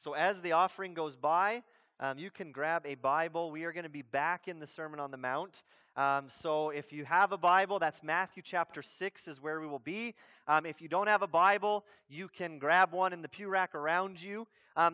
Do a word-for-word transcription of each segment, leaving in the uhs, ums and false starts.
So as the offering goes by, um, you can grab a Bible. We are going to be back in the Sermon on the Mount. Um, so if you have a Bible, that's Matthew chapter six is where we will be. Um, if you don't have a Bible, you can grab one in the pew rack around you. Um,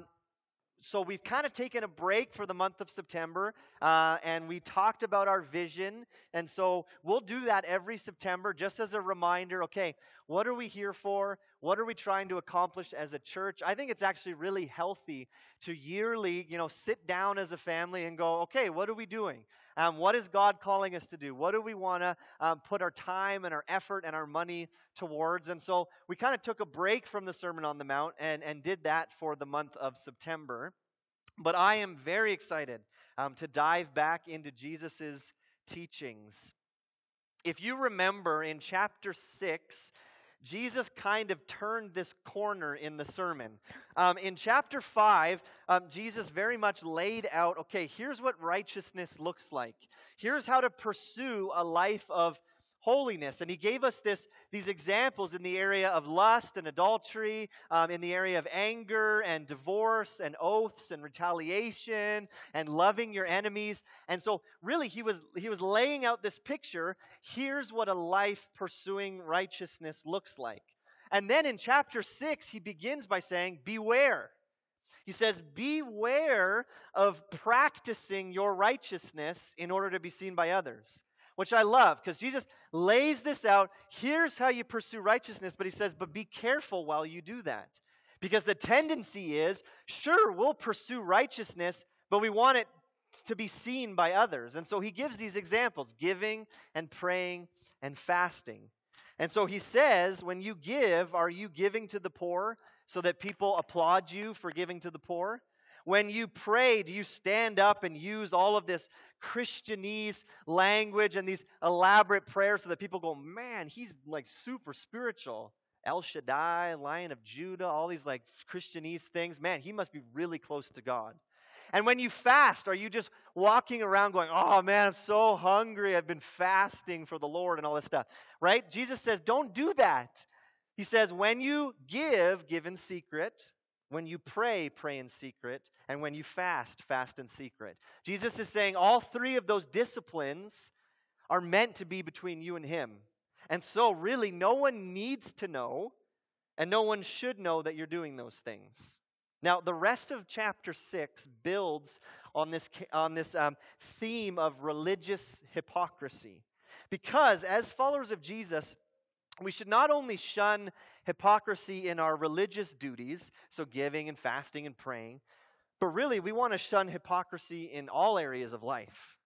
So we've kind of taken a break for the month of September, uh, and we talked about our vision. And so we'll do that every September just as a reminder, okay, what are we here for? What are we trying to accomplish as a church? I think it's actually really healthy to yearly, you know, sit down as a family and go, okay, what are we doing? Um, what is God calling us to do? What do we want to um, put our time and our effort and our money towards? And so we kind of took a break from the Sermon on the Mount and, and did that for the month of September. But I am very excited um, to dive back into Jesus' teachings. If you remember in chapter six, Jesus kind of turned this corner in the sermon. Um, in chapter five, um, Jesus very much laid out, okay, here's what righteousness looks like. Here's how to pursue a life of holiness. And he gave us this these examples in the area of lust and adultery, um, in the area of anger and divorce and oaths and retaliation and loving your enemies. And so really he was he was laying out this picture. Here's what a life pursuing righteousness looks like. And then in chapter six, he begins by saying, beware. He says, beware of practicing your righteousness in order to be seen by others. Which I love, because Jesus lays this out. Here's how you pursue righteousness, but he says, but be careful while you do that. Because the tendency is, sure, we'll pursue righteousness, but we want it to be seen by others. And so he gives these examples, giving and praying and fasting. And so he says, when you give, are you giving to the poor so that people applaud you for giving to the poor? When you pray, do you stand up and use all of this Christianese language and these elaborate prayers so that people go, man, he's like super spiritual. El Shaddai, Lion of Judah, all these like Christianese things. Man, he must be really close to God. And when you fast, are you just walking around going, oh man, I'm so hungry. I've been fasting for the Lord and all this stuff, right? Jesus says, don't do that. He says, when you give, give in secret. When you pray, pray in secret. And when you fast, fast in secret. Jesus is saying all three of those disciplines are meant to be between you and him. And so really no one needs to know and no one should know that you're doing those things. Now, the rest of chapter six builds on this, on this um, theme of religious hypocrisy. Because as followers of Jesus, we should not only shun hypocrisy in our religious duties, so giving and fasting and praying, but really we want to shun hypocrisy in all areas of life.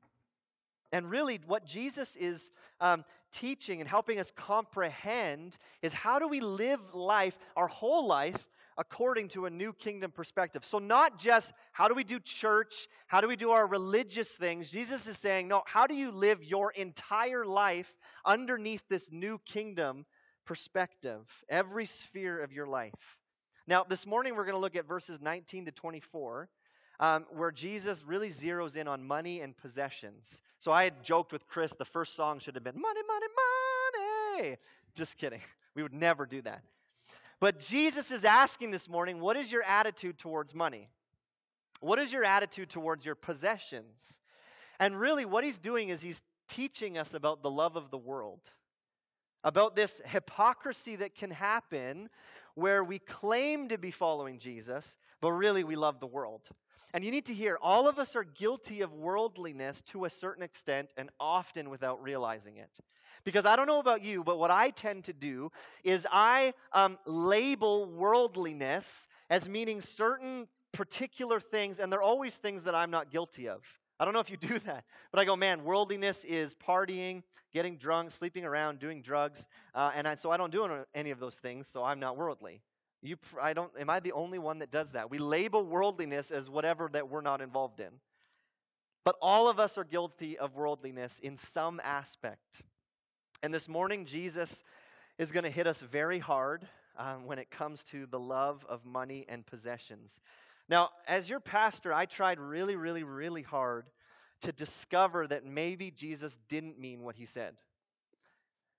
And really what Jesus is um, teaching and helping us comprehend is how do we live life, our whole life, according to a new kingdom perspective. So not just how do we do church, how do we do our religious things. Jesus is saying, no, how do you live your entire life underneath this new kingdom perspective, every sphere of your life. Now, this morning we're going to look at verses nineteen to twenty-four, um, where Jesus really zeroes in on money and possessions. So I had joked with Chris, the first song should have been, money, money, money. Just kidding. We would never do that. But Jesus is asking this morning, what is your attitude towards money? What is your attitude towards your possessions? And really what he's doing is he's teaching us about the love of the world, about this hypocrisy that can happen where we claim to be following Jesus, but really we love the world. And you need to hear, all of us are guilty of worldliness to a certain extent and often without realizing it. Because I don't know about you, but what I tend to do is I um, label worldliness as meaning certain particular things, and they're always things that I'm not guilty of. I don't know if you do that, but I go, man, worldliness is partying, getting drunk, sleeping around, doing drugs, uh, and I, so I don't do any of those things, so I'm not worldly. You, I don't. Am I the only one that does that? We label worldliness as whatever that we're not involved in. But all of us are guilty of worldliness in some aspect. And this morning, Jesus is going to hit us very hard um, when it comes to the love of money and possessions. Now, as your pastor, I tried really, really, really hard to discover that maybe Jesus didn't mean what he said.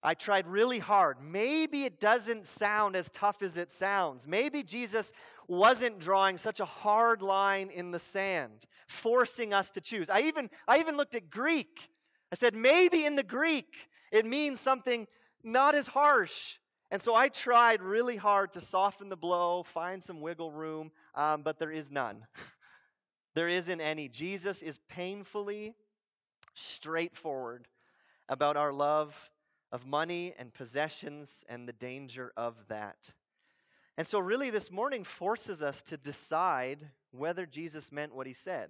I tried really hard. Maybe it doesn't sound as tough as it sounds. Maybe Jesus wasn't drawing such a hard line in the sand, forcing us to choose. I even, I even looked at Greek. I said, maybe in the Greek it means something not as harsh. And so I tried really hard to soften the blow, find some wiggle room, um, but there is none. There isn't any. Jesus is painfully straightforward about our love of money and possessions and the danger of that. And so really this morning forces us to decide whether Jesus meant what he said.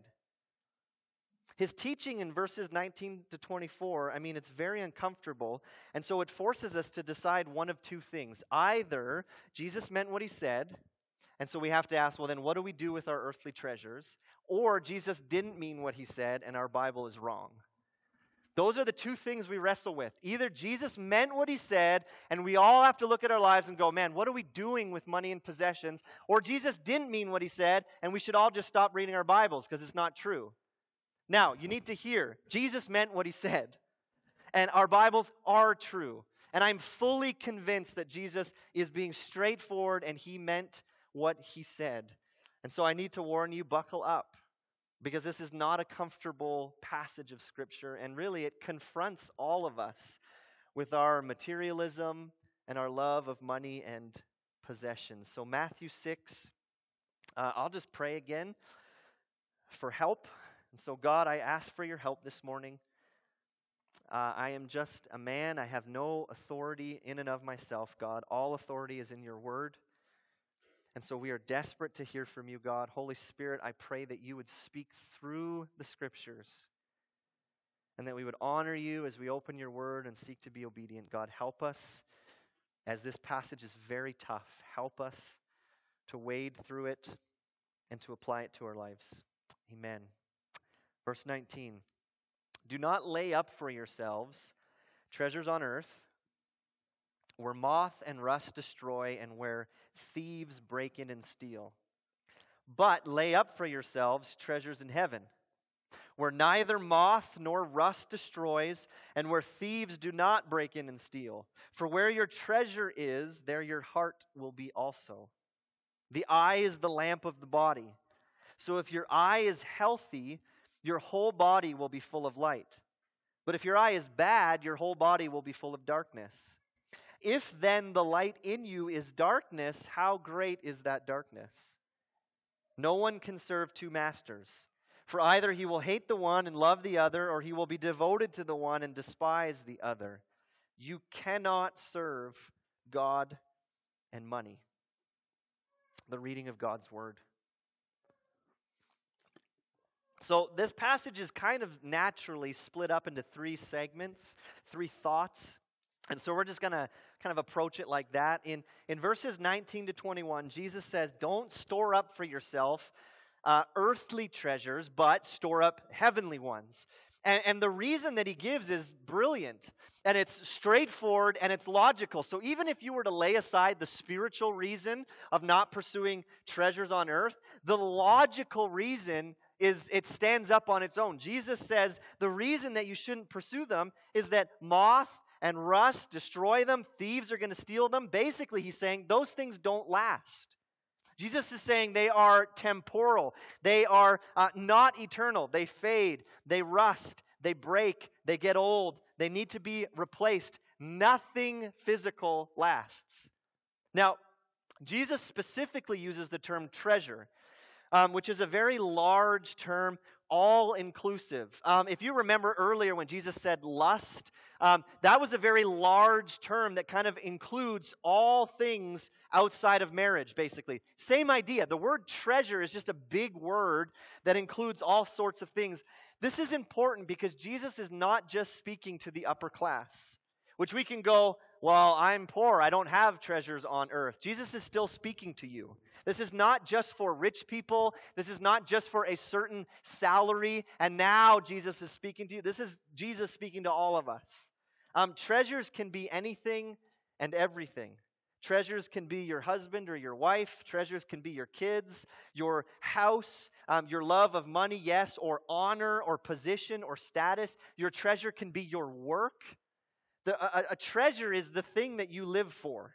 His teaching in verses nineteen to twenty-four, I mean, it's very uncomfortable. And so it forces us to decide one of two things. Either Jesus meant what he said, and so we have to ask, well, then what do we do with our earthly treasures? Or Jesus didn't mean what he said, and our Bible is wrong. Those are the two things we wrestle with. Either Jesus meant what he said, and we all have to look at our lives and go, man, what are we doing with money and possessions? Or Jesus didn't mean what he said, and we should all just stop reading our Bibles because it's not true. Now, you need to hear, Jesus meant what he said, and our Bibles are true. And I'm fully convinced that Jesus is being straightforward, and he meant what he said. And so I need to warn you, buckle up. Because this is not a comfortable passage of Scripture, and really it confronts all of us with our materialism and our love of money and possessions. So Matthew six, uh, I'll just pray again for help. And so God, I ask for your help this morning. Uh, I am just a man. I have no authority in and of myself, God. All authority is in your word. And so we are desperate to hear from you, God. Holy Spirit, I pray that you would speak through the Scriptures and that we would honor you as we open your word and seek to be obedient. God, help us as this passage is very tough. Help us to wade through it and to apply it to our lives. Amen. Verse nineteen, do not lay up for yourselves treasures on earth, where moth and rust destroy and where thieves break in and steal. But lay up for yourselves treasures in heaven, where neither moth nor rust destroys and where thieves do not break in and steal. For where your treasure is, there your heart will be also. The eye is the lamp of the body. So if your eye is healthy, your whole body will be full of light. But if your eye is bad, your whole body will be full of darkness. If then the light in you is darkness, how great is that darkness? No one can serve two masters, for either he will hate the one and love the other, or he will be devoted to the one and despise the other. You cannot serve God and money. The reading of God's word. So this passage is kind of naturally split up into three segments, three thoughts. And so we're just going to kind of approach it like that. In, in verses nineteen to twenty-one, Jesus says, don't store up for yourself uh, earthly treasures, but store up heavenly ones. And, and the reason that he gives is brilliant. And it's straightforward and it's logical. So even if you were to lay aside the spiritual reason of not pursuing treasures on earth, the logical reason is it stands up on its own. Jesus says the reason that you shouldn't pursue them is that moth and rust destroy them, thieves are going to steal them. Basically, he's saying those things don't last. Jesus is saying they are temporal. They are uh, not eternal. They fade, they rust, they break, they get old, they need to be replaced. Nothing physical lasts. Now, Jesus specifically uses the term treasure, um, which is a very large term, all-inclusive. Um, if you remember earlier when Jesus said lust, um, that was a very large term that kind of includes all things outside of marriage, basically. Same idea. The word treasure is just a big word that includes all sorts of things. This is important because Jesus is not just speaking to the upper class, which we can go, well, I'm poor, I don't have treasures on earth. Jesus is still speaking to you. This is not just for rich people. This is not just for a certain salary. And now Jesus is speaking to you. This is Jesus speaking to all of us. Um, treasures can be anything and everything. Treasures can be your husband or your wife. Treasures can be your kids, your house, um, your love of money, yes, or honor or position or status. Your treasure can be your work. The, a, a treasure is the thing that you live for.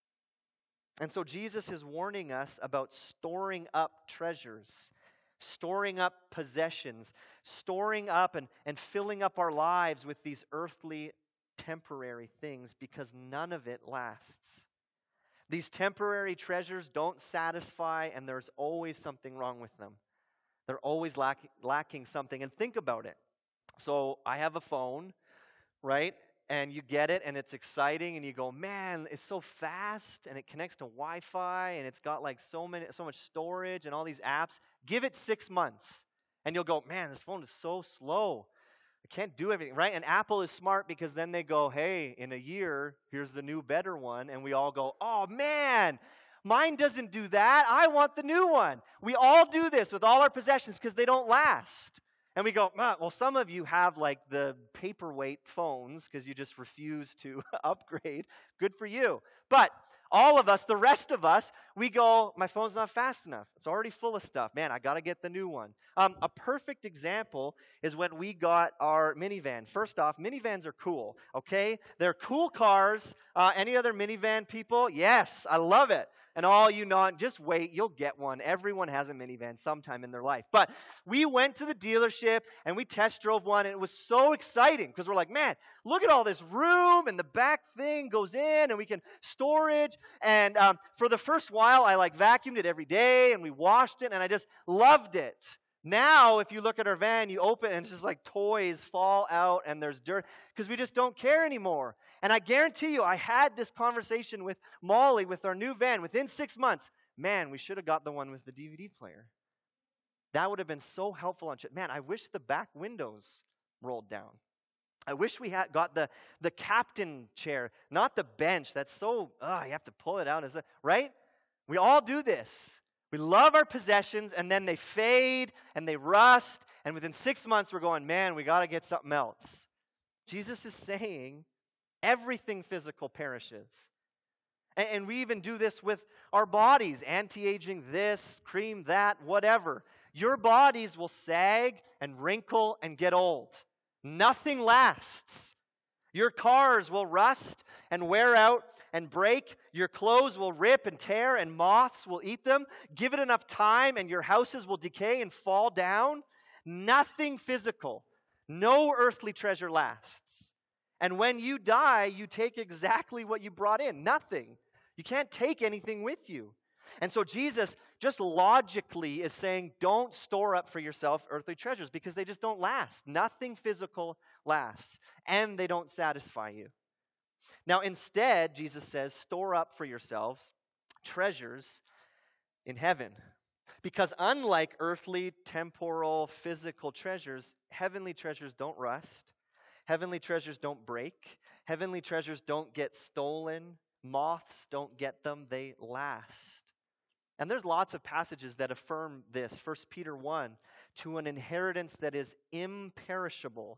And so Jesus is warning us about storing up treasures, storing up possessions, storing up and, and filling up our lives with these earthly, temporary things, because none of it lasts. These temporary treasures don't satisfy, and there's always something wrong with them. They're always lack, lacking something. And think about it. So I have a phone, right? And you get it, and it's exciting, and you go, man, it's so fast, and it connects to Wi-Fi, and it's got like so many, so much storage and all these apps. Give it six months, and you'll go, man, this phone is so slow. I can't do everything, right? And Apple is smart, because then they go, hey, in a year, here's the new, better one, and we all go, oh, man, mine doesn't do that. I want the new one. We all do this with all our possessions because they don't last. And we go, well, some of you have like the paperweight phones because you just refuse to upgrade. Good for you. But all of us, the rest of us, we go, my phone's not fast enough. It's already full of stuff. Man, I got to get the new one. Um, a perfect example is when we got our minivan. First off, minivans are cool, okay? They're cool cars. Uh, any other minivan people? Yes, I love it. And all you non, just wait, you'll get one. Everyone has a minivan sometime in their life. But we went to the dealership and we test drove one, and it was so exciting because we're like, man, look at all this room, and the back thing goes in, and we can storage. And um, for the first while, I like vacuumed it every day, and we washed it, and I just loved it. Now, if you look at our van, you open it, and it's just like toys fall out, and there's dirt, because we just don't care anymore. And I guarantee you, I had this conversation with Molly with our new van within six months. Man, we should have got the one with the D V D player. That would have been so helpful on shit. Man, I wish the back windows rolled down. I wish we had got the, the captain chair, not the bench. That's so, ugh, you have to pull it out, is it, right? We all do this. We love our possessions, and then they fade, and they rust, and within six months we're going, man, we got to get something else. Jesus is saying everything physical perishes. And, and we even do this with our bodies, anti-aging this, cream that, whatever. Your bodies will sag and wrinkle and get old. Nothing lasts. Your cars will rust and wear out and break. Your clothes will rip and tear, and moths will eat them. Give it enough time, and your houses will decay and fall down. Nothing physical, no earthly treasure lasts. And when you die, you take exactly what you brought in, nothing. You can't take anything with you. And so Jesus just logically is saying, don't store up for yourself earthly treasures, because they just don't last. Nothing physical lasts, and they don't satisfy you. Now, instead, Jesus says, store up for yourselves treasures in heaven. Because unlike earthly, temporal, physical treasures, heavenly treasures don't rust. Heavenly treasures don't break. Heavenly treasures don't get stolen. Moths don't get them. They last. And there's lots of passages that affirm this. First Peter one, to an inheritance that is imperishable,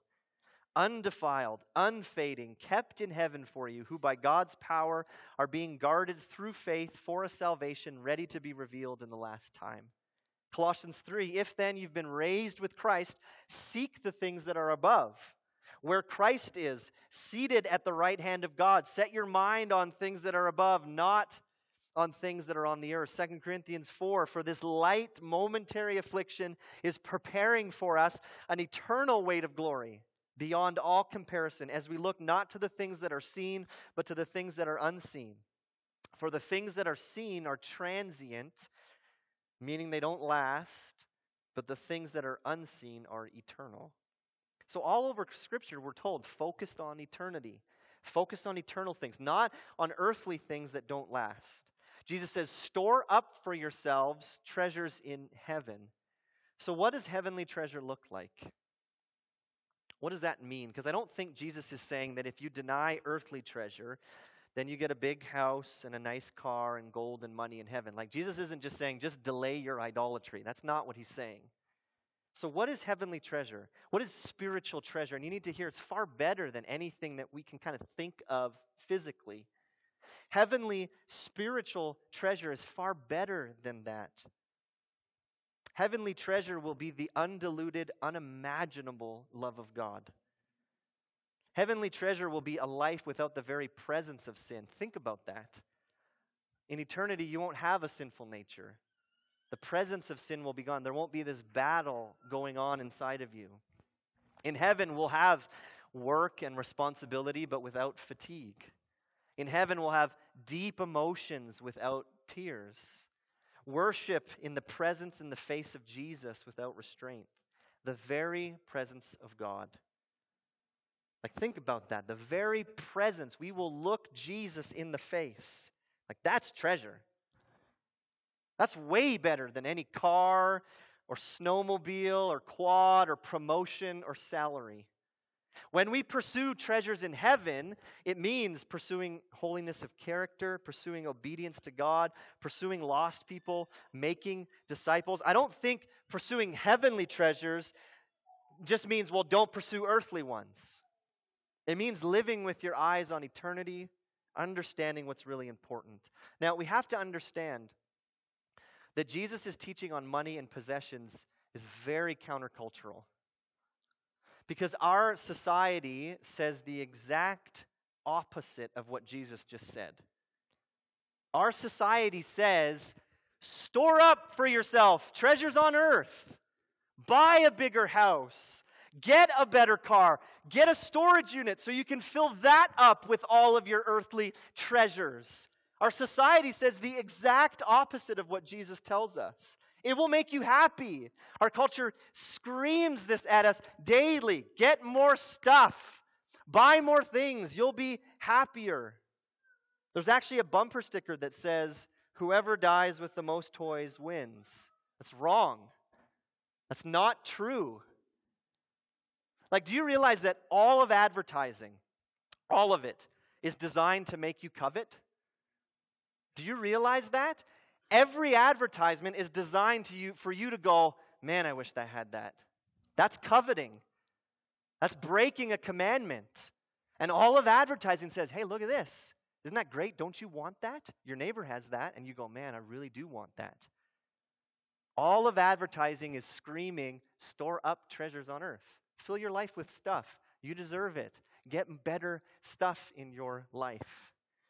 undefiled, unfading, kept in heaven for you, who by God's power are being guarded through faith for a salvation ready to be revealed in the last time. Colossians three, if then you've been raised with Christ, seek the things that are above, where Christ is, seated at the right hand of God. Set your mind on things that are above, not on things that are on the earth. Second Corinthians four, for this light momentary affliction is preparing for us an eternal weight of glory beyond all comparison, as we look not to the things that are seen, but to the things that are unseen. For the things that are seen are transient, meaning they don't last, but the things that are unseen are eternal. So all over Scripture, we're told, focused on eternity, focused on eternal things, not on earthly things that don't last. Jesus says, store up for yourselves treasures in heaven. So what does heavenly treasure look like? What does that mean? Because I don't think Jesus is saying that if you deny earthly treasure, then you get a big house and a nice car and gold and money in heaven. Like, Jesus isn't just saying, just delay your idolatry. That's not what he's saying. So what is heavenly treasure? What is spiritual treasure? And you need to hear it's far better than anything that we can kind of think of physically. Heavenly spiritual treasure is far better than that. Heavenly treasure will be the undiluted, unimaginable love of God. Heavenly treasure will be a life without the very presence of sin. Think about that. In eternity, you won't have a sinful nature. The presence of sin will be gone. There won't be this battle going on inside of you. In heaven, we'll have work and responsibility, but without fatigue. In heaven, we'll have deep emotions without tears. Worship in the presence and the face of Jesus without restraint. The very presence of God. Like, think about that. The very presence. We will look Jesus in the face. Like, that's treasure. That's way better than any car or snowmobile or quad or promotion or salary. When we pursue treasures in heaven, it means pursuing holiness of character, pursuing obedience to God, pursuing lost people, making disciples. I don't think pursuing heavenly treasures just means, well, don't pursue earthly ones. It means living with your eyes on eternity, understanding what's really important. Now, we have to understand that Jesus' teaching on money and possessions is very countercultural. Because our society says the exact opposite of what Jesus just said. Our society says, store up for yourself treasures on earth. Buy a bigger house. Get a better car. Get a storage unit so you can fill that up with all of your earthly treasures. Our society says the exact opposite of what Jesus tells us. It will make you happy. Our culture screams this at us daily. Get more stuff. Buy more things. You'll be happier. There's actually a bumper sticker that says, whoever dies with the most toys wins. That's wrong. That's not true. Like, do you realize that all of advertising, all of it, is designed to make you covet? Do you realize that? Every advertisement is designed to you for you to go, man, I wish I had that. That's coveting. That's breaking a commandment. And all of advertising says, hey, look at this. Isn't that great? Don't you want that? Your neighbor has that, and you go, man, I really do want that. All of advertising is screaming, store up treasures on earth. Fill your life with stuff. You deserve it. Get better stuff in your life.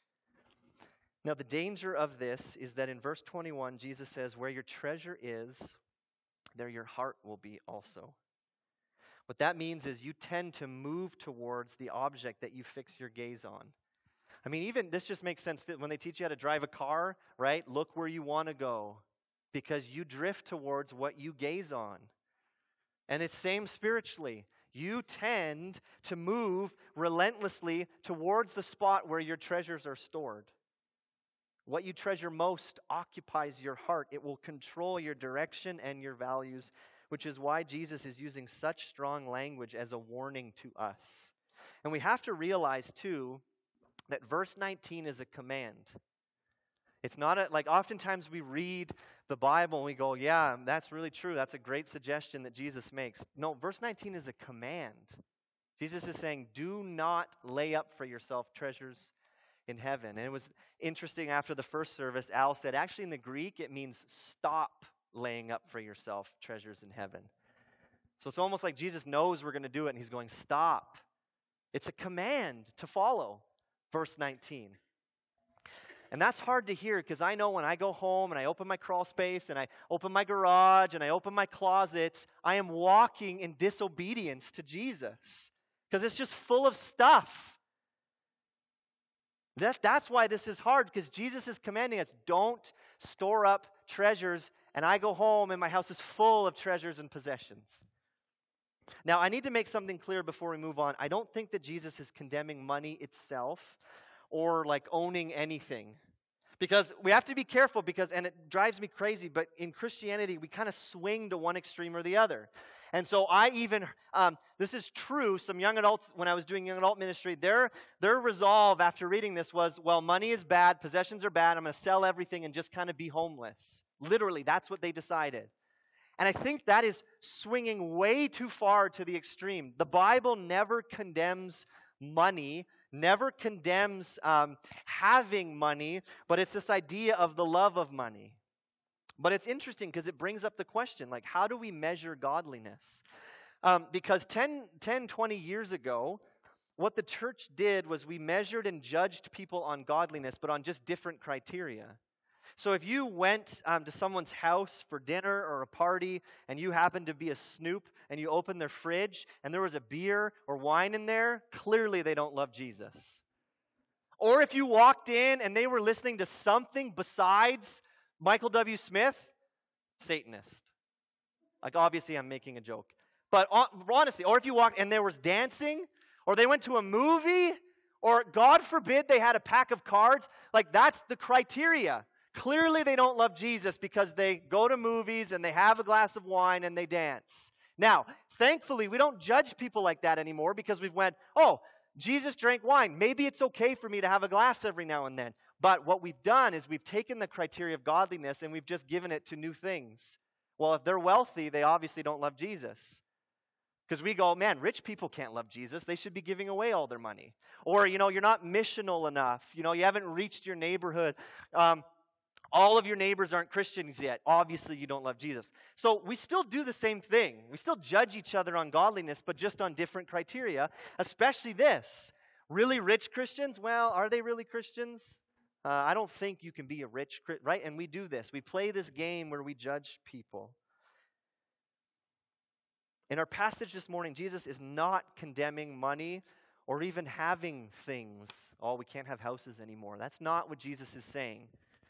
Now, the danger of this is that in verse twenty-one, Jesus says, where your treasure is, there your heart will be also. What that means is you tend to move towards the object that you fix your gaze on. I mean, even this just makes sense when they teach you how to drive a car, right? Look where you want to go because you drift towards what you gaze on. And it's same spiritually. You tend to move relentlessly towards the spot where your treasures are stored. What you treasure most occupies your heart. It will control your direction and your values, which is why Jesus is using such strong language as a warning to us. And we have to realize, too, that verse nineteen is a command. It's not a, like oftentimes we read the Bible and we go, yeah, that's really true. That's a great suggestion that Jesus makes. No, verse nineteen is a command. Jesus is saying, do not lay up for yourself treasures in heaven. And it was interesting after the first service, Al said, actually in the Greek, it means stop laying up for yourself treasures in heaven. So it's almost like Jesus knows we're going to do it, and he's going, stop. It's a command to follow, verse nineteen. And that's hard to hear because I know when I go home and I open my crawl space and I open my garage and I open my closets, I am walking in disobedience to Jesus because it's just full of stuff. That, that's why this is hard, because Jesus is commanding us, don't store up treasures, and I go home and my house is full of treasures and possessions. Now, I need to make something clear before we move on. I don't think that Jesus is condemning money itself or like owning anything. Because we have to be careful, because, and it drives me crazy, but in Christianity, we kind of swing to one extreme or the other. And so I even, um, this is true, some young adults, when I was doing young adult ministry, their, their resolve after reading this was, well, money is bad, possessions are bad, I'm going to sell everything and just kind of be homeless. Literally, that's what they decided. And I think that is swinging way too far to the extreme. The Bible never condemns money, never condemns um, having money, but it's this idea of the love of money. But it's interesting because it brings up the question, like, how do we measure godliness? Um, because ten, ten, twenty years ago, what the church did was we measured and judged people on godliness, but on just different criteria. So if you went um, to someone's house for dinner or a party and you happened to be a snoop and you opened their fridge and there was a beer or wine in there, clearly they don't love Jesus. Or if you walked in and they were listening to something besides Michael W. Smith, Satanist. Like, obviously I'm making a joke. But honestly, or if you walked and there was dancing, or they went to a movie, or God forbid they had a pack of cards, like that's the criteria. Clearly they don't love Jesus because they go to movies and they have a glass of wine and they dance. Now, thankfully, we don't judge people like that anymore because we've went, oh, Jesus drank wine. Maybe it's okay for me to have a glass every now and then. But what we've done is we've taken the criteria of godliness and we've just given it to new things. Well, if they're wealthy, they obviously don't love Jesus. Because we go, man, rich people can't love Jesus. They should be giving away all their money. Or, you know, you're not missional enough. You know, you haven't reached your neighborhood. Um, all of your neighbors aren't Christians yet. Obviously, you don't love Jesus. So we still do the same thing. We still judge each other on godliness, but just on different criteria, especially this. Really rich Christians? Well, are they really Christians? Uh, I don't think you can be a rich, right? And we do this. We play this game where we judge people. In our passage this morning, Jesus is not condemning money or even having things. Oh, we can't have houses anymore. That's not what Jesus is saying.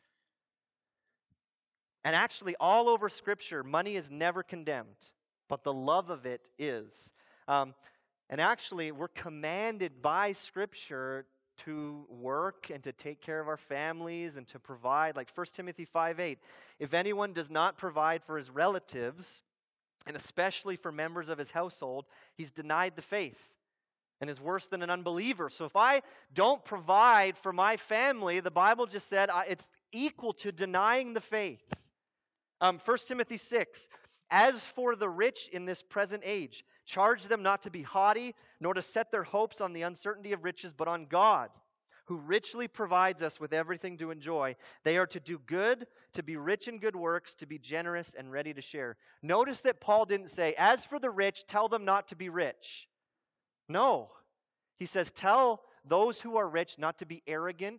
And actually, all over Scripture, money is never condemned, but the love of it is. Um, and actually, we're commanded by Scripture to work and to take care of our families and to provide. Like First Timothy five eight, if anyone does not provide for his relatives, and especially for members of his household, he's denied the faith and is worse than an unbeliever. So if I don't provide for my family, the Bible just said uh, it's equal to denying the faith. Um, First Timothy six, as for the rich in this present age, charge them not to be haughty, nor to set their hopes on the uncertainty of riches, but on God, who richly provides us with everything to enjoy. They are to do good, to be rich in good works, to be generous and ready to share. Notice that Paul didn't say, as for the rich, tell them not to be rich. No. He says, tell those who are rich not to be arrogant,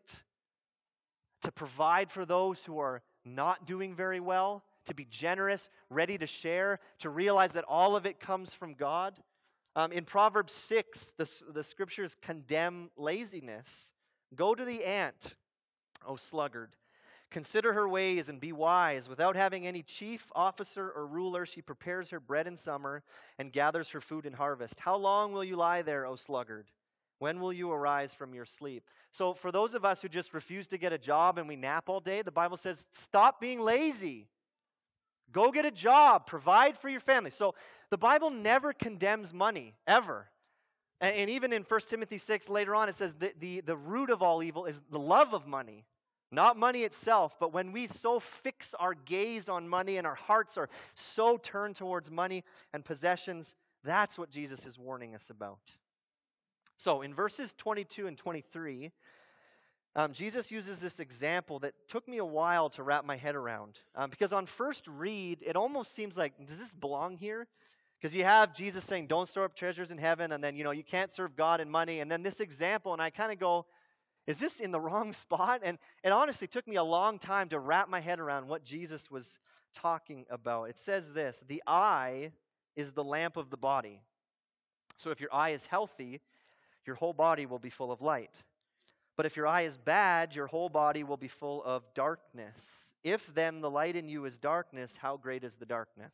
to provide for those who are not doing very well, to be generous, ready to share, to realize that all of it comes from God. Um, in Proverbs six, the, the scriptures condemn laziness. Go to the ant, O sluggard. Consider her ways and be wise. Without having any chief, officer, or ruler, she prepares her bread in summer and gathers her food in harvest. How long will you lie there, O sluggard? When will you arise from your sleep? So for those of us who just refuse to get a job and we nap all day, the Bible says, stop being lazy. Go get a job. Provide for your family. So the Bible never condemns money, ever. And, and even in First Timothy six, later on, it says the, the, the root of all evil is the love of money. Not money itself, but when we so fix our gaze on money and our hearts are so turned towards money and possessions, that's what Jesus is warning us about. So in verses twenty-two and twenty-three, um, Jesus uses this example that took me a while to wrap my head around. Um, because on first read, it almost seems like, does this belong here? Because you have Jesus saying, don't store up treasures in heaven, and then, you know, you can't serve God and money. And then this example, and I kind of go, is this in the wrong spot? And it honestly took me a long time to wrap my head around what Jesus was talking about. It says this, the eye is the lamp of the body. So if your eye is healthy, your whole body will be full of light. But if your eye is bad, your whole body will be full of darkness. If then the light in you is darkness, how great is the darkness?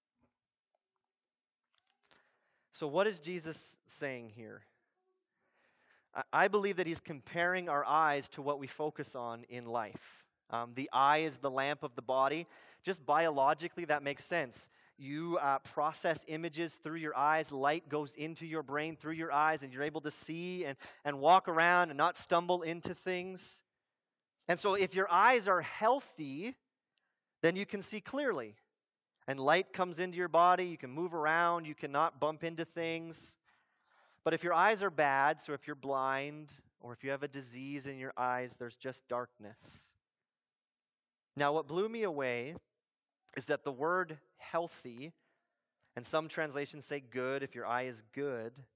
So what is Jesus saying here? I believe that he's comparing our eyes to what we focus on in life. Um, the eye is the lamp of the body. Just biologically, that makes sense. You uh, process images through your eyes. Light goes into your brain through your eyes, and you're able to see and, and walk around and not stumble into things. And so if your eyes are healthy, then you can see clearly. And light comes into your body. You can move around. You cannot bump into things. But if your eyes are bad, so if you're blind or if you have a disease in your eyes, there's just darkness. Now, what blew me away is that the word healthy, and some translations say good, if your eye is good,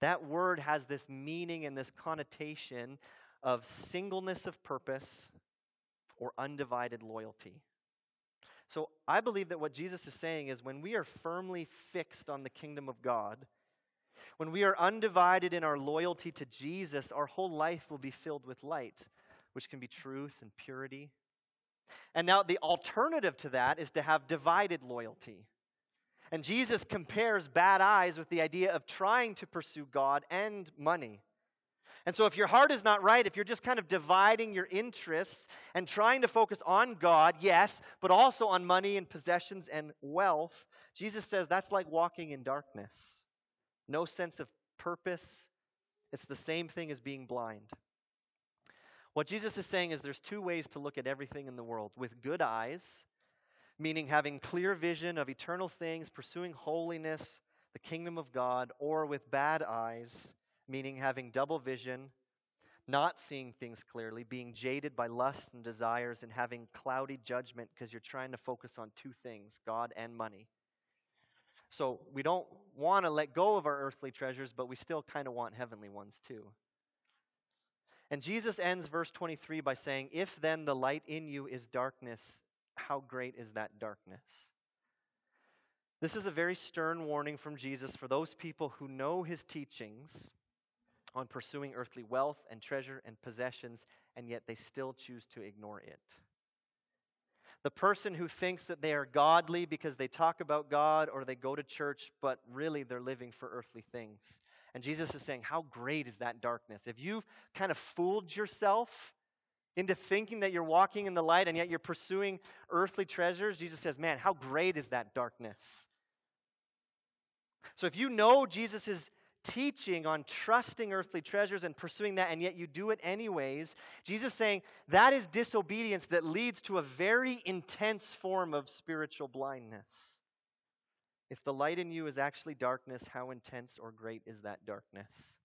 That word has this meaning and this connotation of singleness of purpose or undivided loyalty. So I believe that what Jesus is saying is when we are firmly fixed on the kingdom of God, when we are undivided in our loyalty to Jesus, our whole life will be filled with light, which can be truth and purity. And now the alternative to that is to have divided loyalty. And Jesus compares bad eyes with the idea of trying to pursue God and money. And so if your heart is not right, if you're just kind of dividing your interests and trying to focus on God, yes, but also on money and possessions and wealth, Jesus says that's like walking in darkness. No sense of purpose. It's the same thing as being blind. What Jesus is saying is there's two ways to look at everything in the world. With good eyes, meaning having clear vision of eternal things, pursuing holiness, the kingdom of God, or with bad eyes, meaning having double vision, not seeing things clearly, being jaded by lust and desires, and having cloudy judgment because you're trying to focus on two things, God and money. So we don't want to let go of our earthly treasures, but we still kind of want heavenly ones too. And Jesus ends verse twenty-three by saying, "If then the light in you is darkness, how great is that darkness?" This is a very stern warning from Jesus for those people who know his teachings on pursuing earthly wealth and treasure and possessions, and yet they still choose to ignore it. The person who thinks that they are godly because they talk about God or they go to church, but really they're living for earthly things. And Jesus is saying, how great is that darkness? If you've kind of fooled yourself into thinking that you're walking in the light and yet you're pursuing earthly treasures, Jesus says, man, how great is that darkness? So if you know Jesus' teaching on trusting earthly treasures and pursuing that, and yet you do it anyways, Jesus is saying that is disobedience that leads to a very intense form of spiritual blindness. If the light in you is actually darkness, how intense or great is that darkness?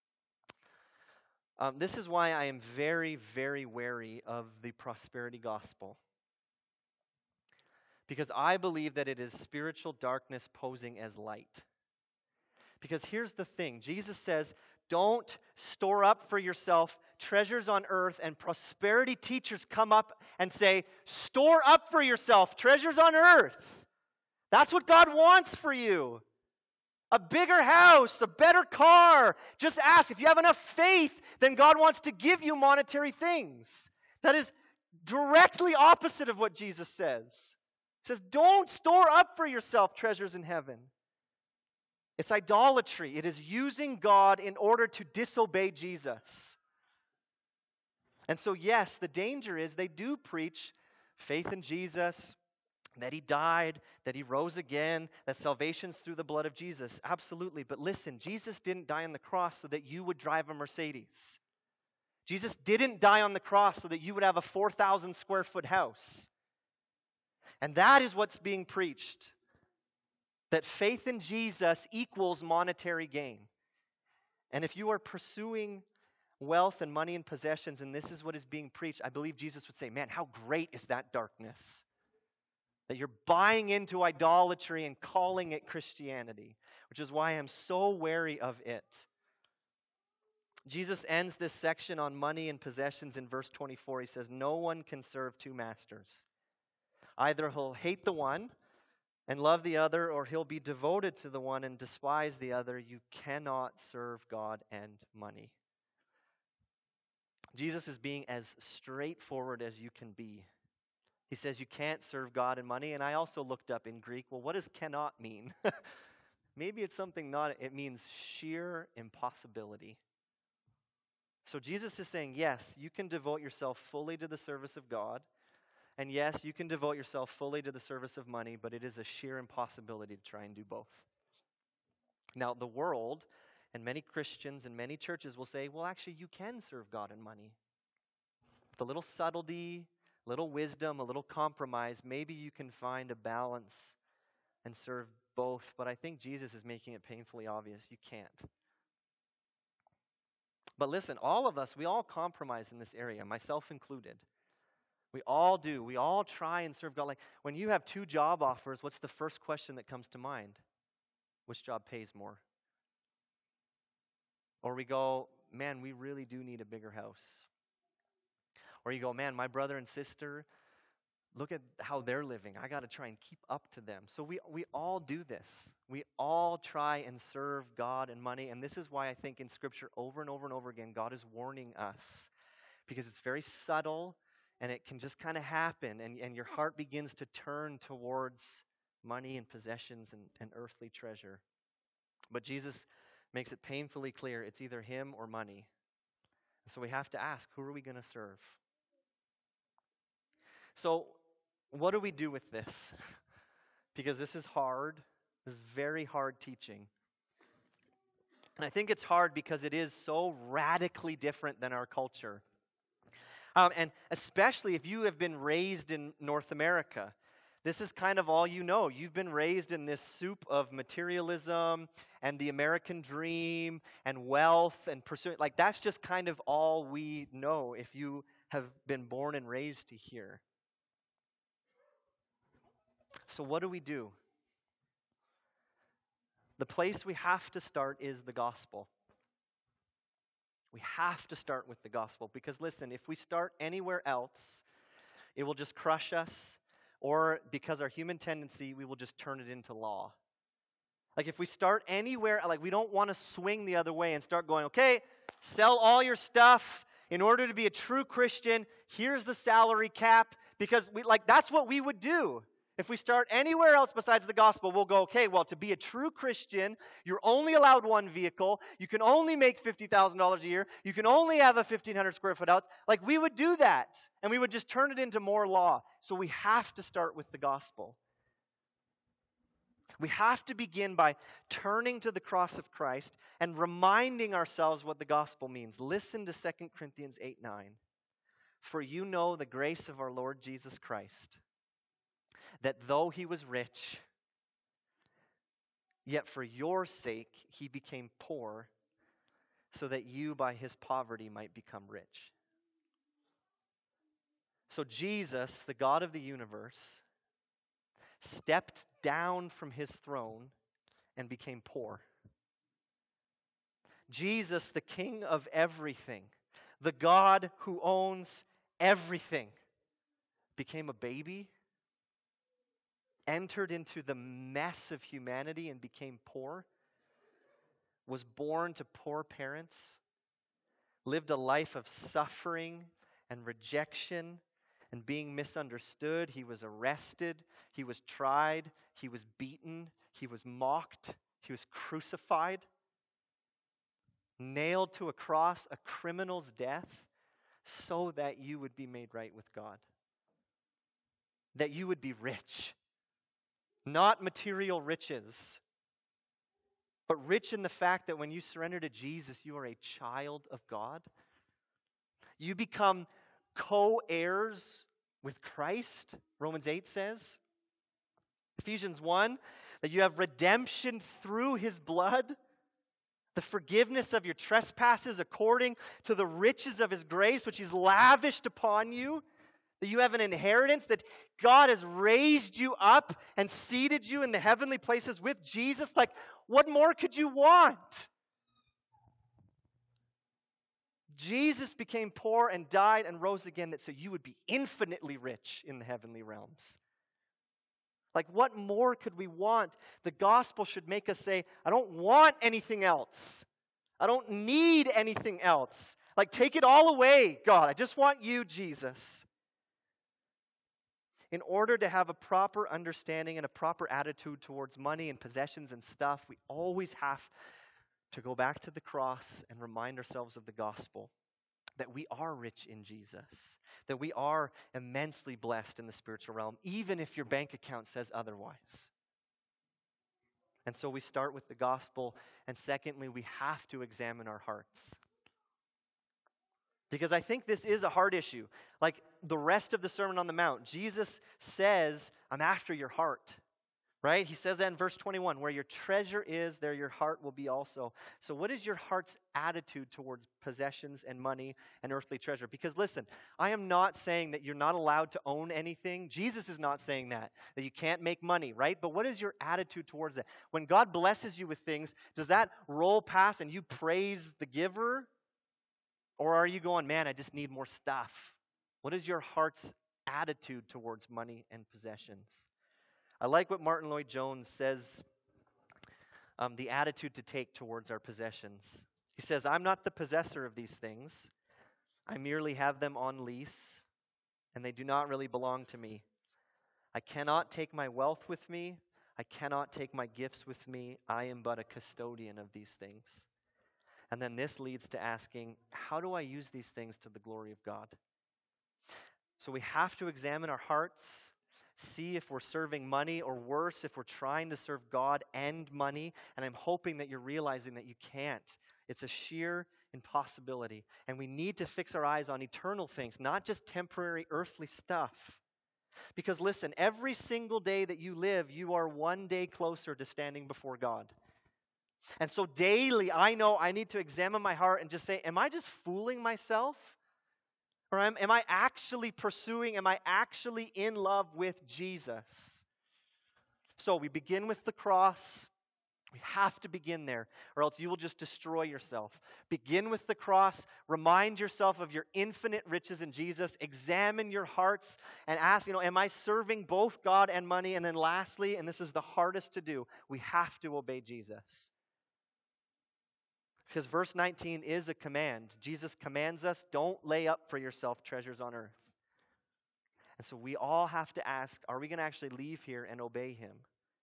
Um, this is why I am very, very wary of the prosperity gospel. Because I believe that it is spiritual darkness posing as light. Because here's the thing. Jesus says, don't store up for yourself treasures on earth, and prosperity teachers come up and say, store up for yourself treasures on earth. That's what God wants for you. A bigger house, a better car. Just ask. If you have enough faith, then God wants to give you monetary things. That is directly opposite of what Jesus says. He says, don't store up for yourself treasures in heaven. It's idolatry. It is using God in order to disobey Jesus. And so, yes, the danger is they do preach faith in Jesus, that he died, that he rose again, that salvation's through the blood of Jesus. Absolutely. But listen, Jesus didn't die on the cross so that you would drive a Mercedes. Jesus didn't die on the cross so that you would have a four thousand square foot house. And that is what's being preached. That faith in Jesus equals monetary gain. And if you are pursuing wealth and money and possessions, and this is what is being preached, I believe Jesus would say, man, how great is that darkness? That you're buying into idolatry and calling it Christianity, which is why I'm so wary of it. Jesus ends this section on money and possessions in verse twenty-four. He says, no one can serve two masters. Either he'll hate the one and love the other, or he'll be devoted to the one and despise the other. You cannot serve God and money. Jesus is being as straightforward as you can be. He says you can't serve God and money. And I also looked up in Greek, well, what does cannot mean? Maybe it's something not, it means sheer impossibility. So Jesus is saying, yes, you can devote yourself fully to the service of God. And yes, you can devote yourself fully to the service of money, but it is a sheer impossibility to try and do both. Now, the world and many Christians and many churches will say, well, actually, you can serve God and money. With a little subtlety, a little wisdom, a little compromise, maybe you can find a balance and serve both. But I think Jesus is making it painfully obvious you can't. But listen, all of us, we all compromise in this area, myself included. We all do. We all try and serve God. Like when you have two job offers, what's the first question that comes to mind? Which job pays more? Or we go, man, we really do need a bigger house. Or you go, man, my brother and sister, look at how they're living. I got to try and keep up to them. So we we all do this. We all try and serve God and money. And this is why I think in Scripture over and over and over again, God is warning us, because it's very subtle and it can just kind of happen. And, and your heart begins to turn towards money and possessions and, and earthly treasure. But Jesus makes it painfully clear it's either him or money. So we have to ask, who are we going to serve? So what do we do with this? Because this is hard. This is very hard teaching. And I think it's hard because it is so radically different than our culture. Um, and especially if you have been raised in North America. This is kind of all you know. You've been raised in this soup of materialism and the American dream and wealth and pursuing. Like, that's just kind of all we know if you have been born and raised here. So what do we do? The place we have to start is the gospel. We have to start with the gospel because, listen, if we start anywhere else, it will just crush us, or because our human tendency, we will just turn it into law. Like if we start anywhere, like we don't want to swing the other way and start going, okay, sell all your stuff in order to be a true Christian. Here's the salary cap, because we like that's what we would do. If we start anywhere else besides the gospel, we'll go, okay, well, to be a true Christian, you're only allowed one vehicle. You can only make fifty thousand dollars a year. You can only have a fifteen hundred square foot house. Like, we would do that, and we would just turn it into more law. So we have to start with the gospel. We have to begin by turning to the cross of Christ and reminding ourselves what the gospel means. Listen to Second Corinthians eight nine. For you know the grace of our Lord Jesus Christ, that though he was rich, yet for your sake he became poor, so that you by his poverty might become rich. So Jesus, the God of the universe, stepped down from his throne and became poor. Jesus, the King of everything, the God who owns everything, became a baby, entered into the mess of humanity and became poor, was born to poor parents, lived a life of suffering and rejection and being misunderstood. He was arrested, he was tried, he was beaten, he was mocked, he was crucified, nailed to a cross, a criminal's death, so that you would be made right with God, that you would be rich. Not material riches, but rich in the fact that when you surrender to Jesus, you are a child of God. You become co-heirs with Christ, Romans eight says. Ephesians one, that you have redemption through his blood, the forgiveness of your trespasses according to the riches of his grace, which he's lavished upon you. That you have an inheritance, that God has raised you up and seated you in the heavenly places with Jesus. Like, what more could you want? Jesus became poor and died and rose again, that so you would be infinitely rich in the heavenly realms. Like, what more could we want? The gospel should make us say, I don't want anything else. I don't need anything else. Like, take it all away, God. I just want you, Jesus. In order to have a proper understanding and a proper attitude towards money and possessions and stuff, we always have to go back to the cross and remind ourselves of the gospel. That we are rich in Jesus. That we are immensely blessed in the spiritual realm, even if your bank account says otherwise. And so we start with the gospel, and secondly, we have to examine our hearts. Because I think this is a hard issue. Like the rest of the Sermon on the Mount, Jesus says, I'm after your heart. Right? He says that in verse twenty-one, where your treasure is, there your heart will be also. So what is your heart's attitude towards possessions and money and earthly treasure? Because listen, I am not saying that you're not allowed to own anything. Jesus is not saying that, that you can't make money, right? But what is your attitude towards it? When God blesses you with things, does that roll past and you praise the giver? Or are you going, man, I just need more stuff? What is your heart's attitude towards money and possessions? I like what Martin Lloyd-Jones says, um, the attitude to take towards our possessions. He says, I'm not the possessor of these things. I merely have them on lease, and they do not really belong to me. I cannot take my wealth with me. I cannot take my gifts with me. I am but a custodian of these things. And then this leads to asking, how do I use these things to the glory of God? So we have to examine our hearts, see if we're serving money, or worse, if we're trying to serve God and money. And I'm hoping that you're realizing that you can't. It's a sheer impossibility. And we need to fix our eyes on eternal things, not just temporary earthly stuff. Because listen, every single day that you live, you are one day closer to standing before God. And so daily, I know I need to examine my heart and just say, am I just fooling myself? Or am, am I actually pursuing, am I actually in love with Jesus? So we begin with the cross. We have to begin there, or else you will just destroy yourself. Begin with the cross. Remind yourself of your infinite riches in Jesus. Examine your hearts and ask, you know, am I serving both God and money? And then lastly, and this is the hardest to do, we have to obey Jesus. Because verse nineteen is a command. Jesus commands us, don't lay up for yourself treasures on earth. And so we all have to ask, are we going to actually leave here and obey him?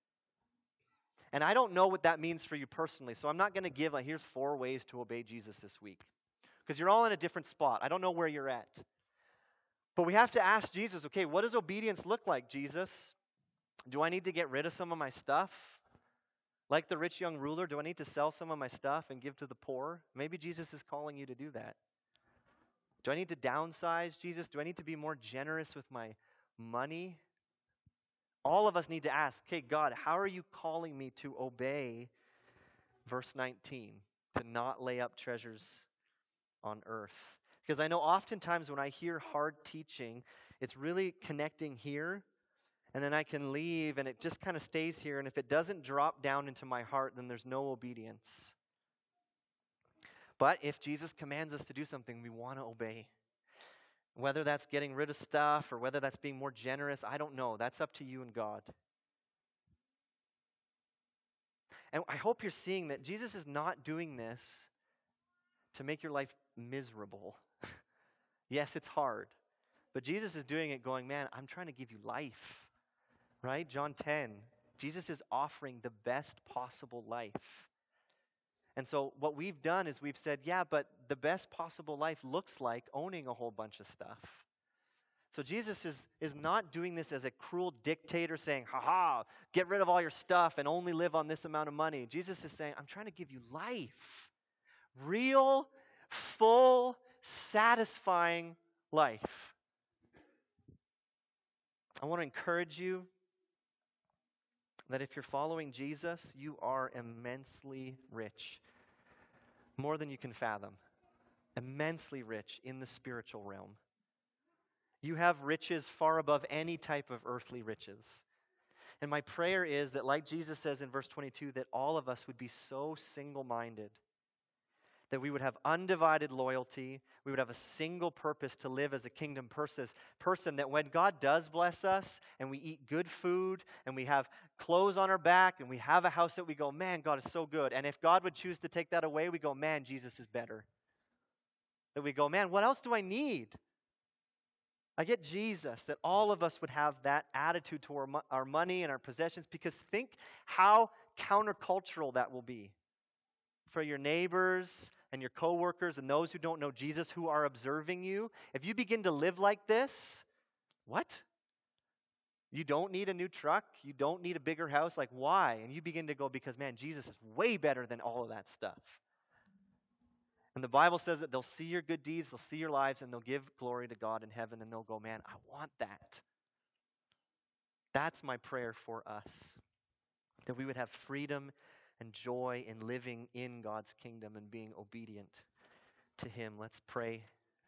And I don't know what that means for you personally, so I'm not going to give, like, here's four ways to obey Jesus this week. Because you're all in a different spot. I don't know where you're at. But we have to ask Jesus, okay, what does obedience look like, Jesus? Do I need to get rid of some of my stuff? Like the rich young ruler, do I need to sell some of my stuff and give to the poor? Maybe Jesus is calling you to do that. Do I need to downsize, Jesus? Do I need to be more generous with my money? All of us need to ask, okay, God, how are you calling me to obey verse nineteen, to not lay up treasures on earth? Because I know oftentimes when I hear hard teaching, it's really connecting here, and then I can leave, and it just kind of stays here. And if it doesn't drop down into my heart, then there's no obedience. But if Jesus commands us to do something, we want to obey. Whether that's getting rid of stuff or whether that's being more generous, I don't know. That's up to you and God. And I hope you're seeing that Jesus is not doing this to make your life miserable. Yes, it's hard. But Jesus is doing it going, man, I'm trying to give you life. Right? John ten, Jesus is offering the best possible life. And so what we've done is we've said, yeah, but the best possible life looks like owning a whole bunch of stuff. So Jesus is, is not doing this as a cruel dictator saying, ha-ha, get rid of all your stuff and only live on this amount of money. Jesus is saying, I'm trying to give you life. Real, full, satisfying life. I want to encourage you that if you're following Jesus, you are immensely rich. More than you can fathom. Immensely rich in the spiritual realm. You have riches far above any type of earthly riches. And my prayer is that, like Jesus says in verse twenty-two, that all of us would be so single-minded, that we would have undivided loyalty, we would have a single purpose to live as a kingdom person, person that when God does bless us and we eat good food and we have clothes on our back and we have a house that we go, man, God is so good. And if God would choose to take that away, we go, man, Jesus is better. That we go, man, what else do I need? I get Jesus, that all of us would have that attitude toward our money and our possessions, because think how countercultural that will be for your neighbors and your coworkers and those who don't know Jesus who are observing you. If you begin to live like this, what? You don't need a new truck. You don't need a bigger house. Like, why? And you begin to go, because, man, Jesus is way better than all of that stuff. And the Bible says that they'll see your good deeds, they'll see your lives, and they'll give glory to God in heaven, and they'll go, man, I want that. That's my prayer for us. that we would have freedom and joy in living in God's kingdom and being obedient to Him. Let's pray.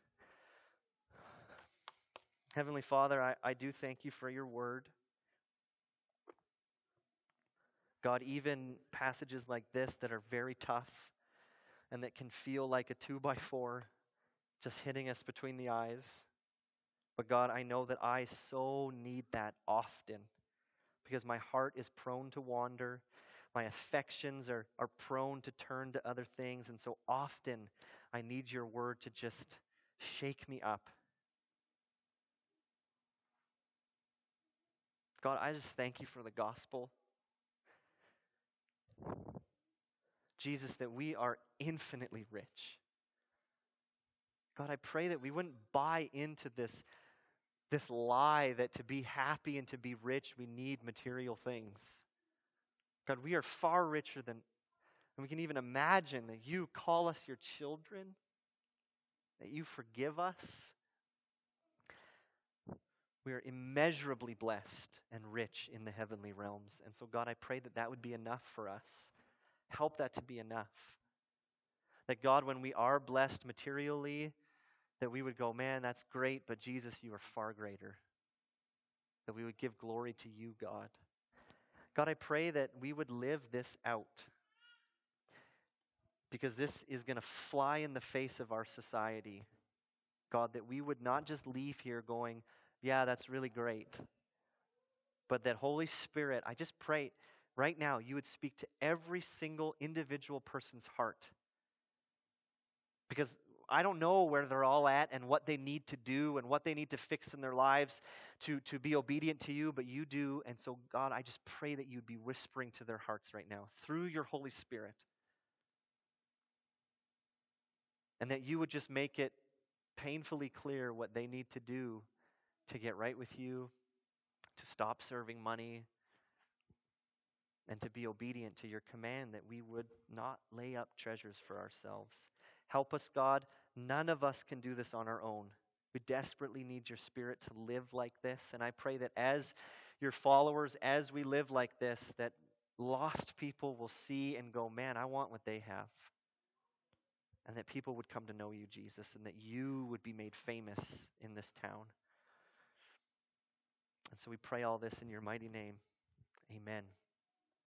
Heavenly Father, I, I do thank you for your word. God, even passages like this that are very tough and that can feel like a two by four just hitting us between the eyes. But God, I know that I so need that often because my heart is prone to wander. My affections are, are prone to turn to other things. And so often I need your word to just shake me up. God, I just thank you for the gospel. Jesus, that we are infinitely rich. God, I pray that we wouldn't buy into this, this lie that to be happy and to be rich, we need material things. God, we are far richer than, and we can even imagine that you call us your children, that you forgive us. We are immeasurably blessed and rich in the heavenly realms. And so, God, I pray that that would be enough for us. Help that to be enough. That, God, when we are blessed materially, that we would go, man, that's great, but Jesus, you are far greater. That we would give glory to you, God. God, I pray that we would live this out. Because this is going to fly in the face of our society. God, that we would not just leave here going, yeah, that's really great. But that Holy Spirit, I just pray right now you would speak to every single individual person's heart. Because I don't know where they're all at and what they need to do and what they need to fix in their lives to, to be obedient to you, but you do. And so, God, I just pray that you'd be whispering to their hearts right now through your Holy Spirit. And that you would just make it painfully clear what they need to do to get right with you, to stop serving money, and to be obedient to your command that we would not lay up treasures for ourselves. Help us, God. None of us can do this on our own. We desperately need your Spirit to live like this. And I pray that as your followers, as we live like this, that lost people will see and go, man, I want what they have. And that people would come to know you, Jesus, and that you would be made famous in this town. And so we pray all this in your mighty name. Amen.